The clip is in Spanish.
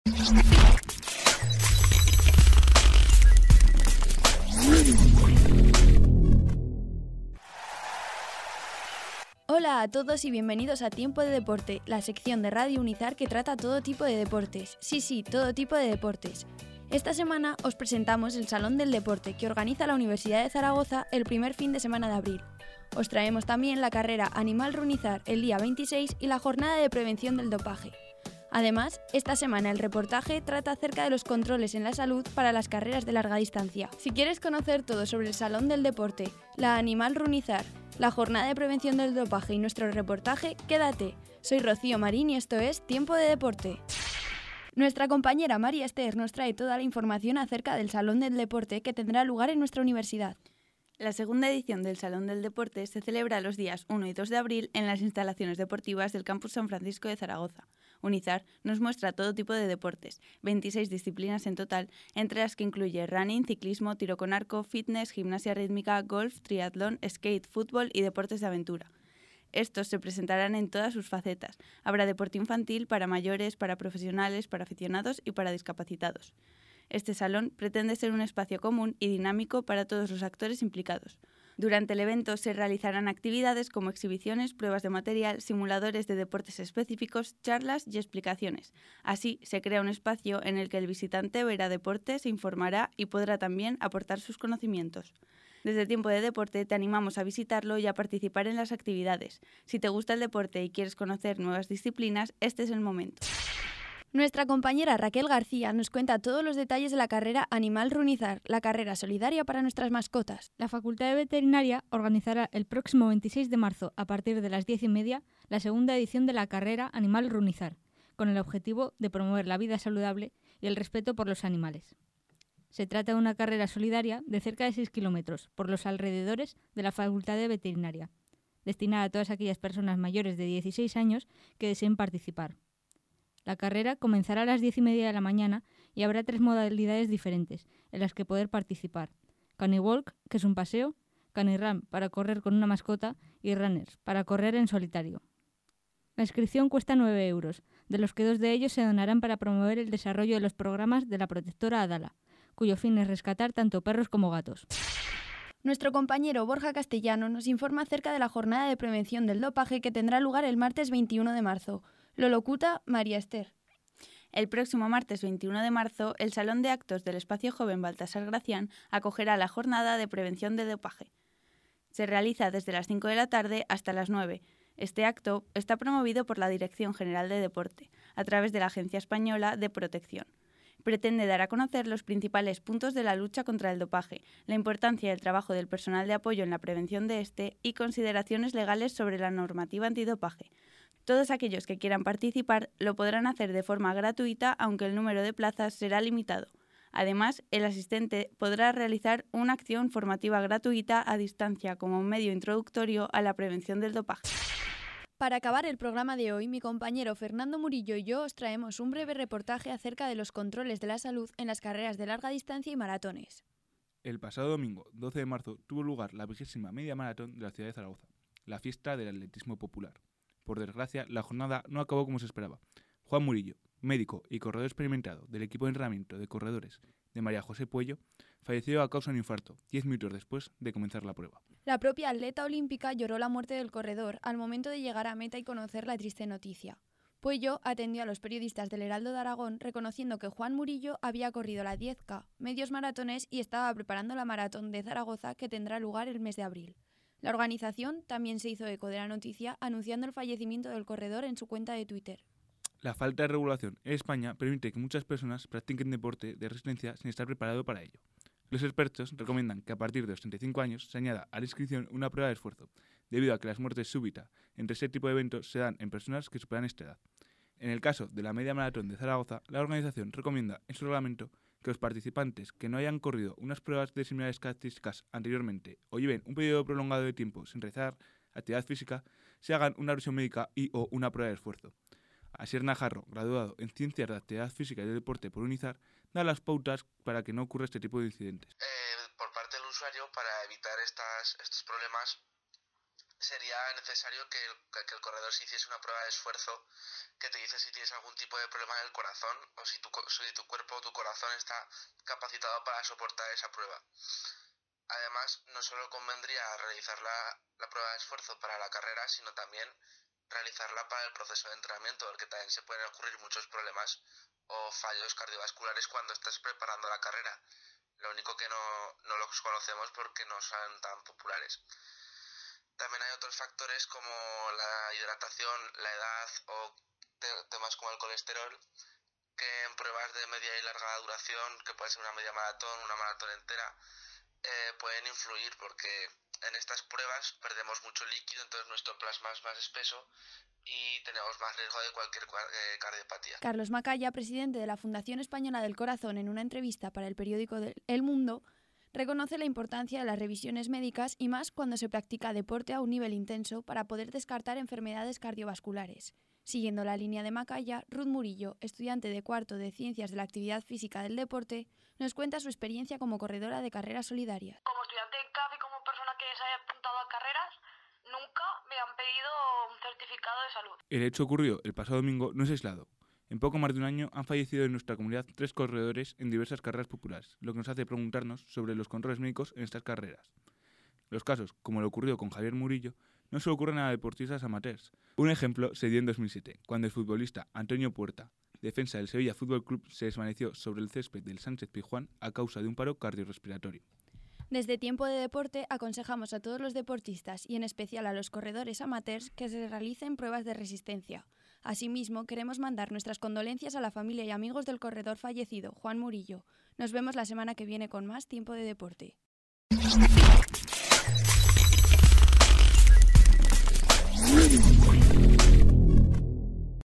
Hola a todos y bienvenidos a Tiempo de Deporte, la sección de Radio Unizar que trata todo tipo de deportes. Sí, todo tipo de deportes. Esta semana os presentamos el Salón del Deporte que organiza la Universidad de Zaragoza el primer fin de semana de abril. Os traemos también la carrera Animal Runizar el día 26 y la jornada de prevención del dopaje. Además, esta semana el reportaje trata acerca de los controles en la salud para las carreras de larga distancia. Si quieres conocer todo sobre el Salón del Deporte, la Animal Runizar, la jornada de prevención del dopaje y nuestro reportaje, quédate. Soy Rocío Marín y esto es Tiempo de Deporte. Nuestra compañera María Esther nos trae toda la información acerca del Salón del Deporte que tendrá lugar en nuestra universidad. La segunda edición del Salón del Deporte se celebra los días 1 y 2 de abril en las instalaciones deportivas del Campus San Francisco de Zaragoza. Unizar nos muestra todo tipo de deportes, 26 disciplinas en total, entre las que incluye running, ciclismo, tiro con arco, fitness, gimnasia rítmica, golf, triatlón, skate, fútbol y deportes de aventura. Estos se presentarán en todas sus facetas. Habrá deporte infantil para mayores, para profesionales, para aficionados y para discapacitados. Este salón pretende ser un espacio común y dinámico para todos los actores implicados. Durante el evento se realizarán actividades como exhibiciones, pruebas de material, simuladores de deportes específicos, charlas y explicaciones. Así se crea un espacio en el que el visitante verá deporte, se informará y podrá también aportar sus conocimientos. Desde Tiempo de Deporte te animamos a visitarlo y a participar en las actividades. Si te gusta el deporte y quieres conocer nuevas disciplinas, este es el momento. Nuestra compañera Raquel García nos cuenta todos los detalles de la carrera Animal Runizar, la carrera solidaria para nuestras mascotas. La Facultad de Veterinaria organizará el próximo 26 de marzo, a partir de las 10:30, la segunda edición de la carrera Animal Runizar, con el objetivo de promover la vida saludable y el respeto por los animales. Se trata de una carrera solidaria de cerca de 6 kilómetros por los alrededores de la Facultad de Veterinaria, destinada a todas aquellas personas mayores de 16 años que deseen participar. La carrera comenzará a las 10:30 de la mañana y habrá 3 modalidades diferentes en las que poder participar. Canny-Walk, que es un paseo, Canny-Run, para correr con una mascota, y Runners, para correr en solitario. La inscripción cuesta 9 euros, de los que 2 de ellos se donarán para promover el desarrollo de los programas de la protectora Adala, cuyo fin es rescatar tanto perros como gatos. Nuestro compañero Borja Castellano nos informa acerca de la jornada de prevención del dopaje que tendrá lugar el martes 21 de marzo. Lo locuta María Esther. El próximo martes 21 de marzo, el Salón de Actos del Espacio Joven Baltasar Gracián acogerá la jornada de prevención de dopaje. Se realiza desde las 5 de la tarde hasta las 9. Este acto está promovido por la Dirección General de Deporte, a través de la Agencia Española de Protección. Pretende dar a conocer los principales puntos de la lucha contra el dopaje, la importancia del trabajo del personal de apoyo en la prevención de este y consideraciones legales sobre la normativa antidopaje. Todos aquellos que quieran participar lo podrán hacer de forma gratuita, aunque el número de plazas será limitado. Además, el asistente podrá realizar una acción formativa gratuita a distancia como un medio introductorio a la prevención del dopaje. Para acabar el programa de hoy, mi compañero Fernando Murillo y yo os traemos un breve reportaje acerca de los controles de la salud en las carreras de larga distancia y maratones. El pasado domingo, 12 de marzo, tuvo lugar la 20ª media maratón de la ciudad de Zaragoza, la fiesta del atletismo popular. Por desgracia, la jornada no acabó como se esperaba. Juan Murillo, médico y corredor experimentado del equipo de entrenamiento de corredores de María José Puello, falleció a causa de un infarto 10 minutos después de comenzar la prueba. La propia atleta olímpica lloró la muerte del corredor al momento de llegar a meta y conocer la triste noticia. Puello atendió a los periodistas del Heraldo de Aragón reconociendo que Juan Murillo había corrido la 10K, medios maratones y estaba preparando la maratón de Zaragoza que tendrá lugar el mes de abril. La organización también se hizo eco de la noticia anunciando el fallecimiento del corredor en su cuenta de Twitter. La falta de regulación en España permite que muchas personas practiquen deporte de resistencia sin estar preparado para ello. Los expertos recomiendan que a partir de los 35 años se añada a la inscripción una prueba de esfuerzo, debido a que las muertes súbitas entre este tipo de eventos se dan en personas que superan esta edad. En el caso de la media maratón de Zaragoza, la organización recomienda en su reglamento que los participantes que no hayan corrido unas pruebas de similares características anteriormente o lleven un periodo prolongado de tiempo sin realizar actividad física, se hagan una revisión médica y o una prueba de esfuerzo. Asier Najarro, graduado en Ciencias de Actividad Física y del Deporte por Unizar, da las pautas para que no ocurra este tipo de incidentes. Por parte del usuario, para evitar estos problemas, sería necesario que el corredor se hiciese una prueba de esfuerzo que te dice si tienes algún tipo de problema en el corazón o si tu cuerpo o tu corazón está capacitado para soportar esa prueba. Además, no solo convendría realizar la prueba de esfuerzo para la carrera, sino también realizarla para el proceso de entrenamiento, porque también se pueden ocurrir muchos problemas o fallos cardiovasculares cuando estás preparando la carrera. Lo único que no los conocemos porque no son tan populares. También hay otros factores como la hidratación, la edad o temas como el colesterol, que en pruebas de media y larga duración, que puede ser una media maratón, una maratón entera, pueden influir porque en estas pruebas perdemos mucho líquido, entonces nuestro plasma es más espeso y tenemos más riesgo de cualquier cardiopatía. Carlos Macaya, presidente de la Fundación Española del Corazón, en una entrevista para el periódico El Mundo, reconoce la importancia de las revisiones médicas y más cuando se practica deporte a un nivel intenso para poder descartar enfermedades cardiovasculares. Siguiendo la línea de Macaya, Ruth Murillo, estudiante de cuarto de Ciencias de la Actividad Física del Deporte, nos cuenta su experiencia como corredora de carreras solidarias. Como estudiante en CAF y como persona que se haya apuntado a carreras, nunca me han pedido un certificado de salud. El hecho ocurrido el pasado domingo no es aislado. En poco más de un año han fallecido en nuestra comunidad 3 corredores en diversas carreras populares, lo que nos hace preguntarnos sobre los controles médicos en estas carreras. Los casos, como lo ocurrido con Javier Murillo, no solo ocurren a deportistas amateurs. Un ejemplo se dio en 2007, cuando el futbolista Antonio Puerta, defensa del Sevilla Fútbol Club, se desvaneció sobre el césped del Sánchez Pizjuán a causa de un paro cardiorrespiratorio. Desde Tiempo de Deporte aconsejamos a todos los deportistas y en especial a los corredores amateurs que se realicen pruebas de resistencia. Asimismo, queremos mandar nuestras condolencias a la familia y amigos del corredor fallecido, Juan Murillo. Nos vemos la semana que viene con más Tiempo de Deporte.